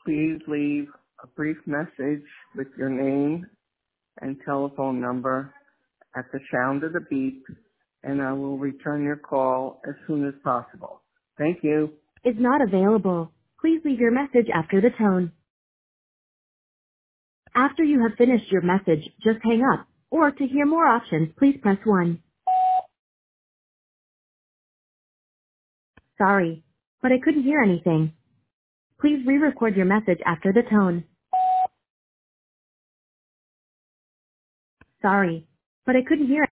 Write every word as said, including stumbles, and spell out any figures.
Please leave a brief message with your name and telephone number at the sound of the beep, and I will return your call as soon as possible. Thank you. Is not available. Please leave your message after the tone. After you have finished your message, just hang up, or to hear more options, please press one. Sorry, but I couldn't hear anything. Please re-record your message after the tone. Sorry, but I couldn't hear